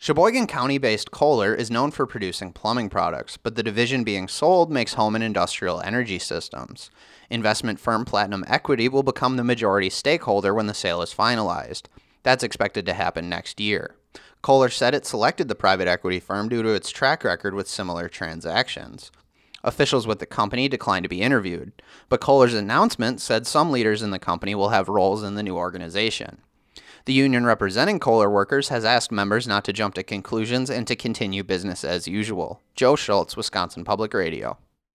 Sheboygan County-based Kohler is known for producing plumbing products, but the division being sold makes home and industrial energy systems. Investment firm Platinum Equity will become the majority stakeholder when the sale is finalized. That's expected to happen next year. Kohler said it selected the private equity firm due to its track record with similar transactions. Officials with the company declined to be interviewed, but Kohler's announcement said some leaders in the company will have roles in the new organization. The union representing Kohler workers has asked members not to jump to conclusions and to continue business as usual. Joe Schultz, Wisconsin Public Radio.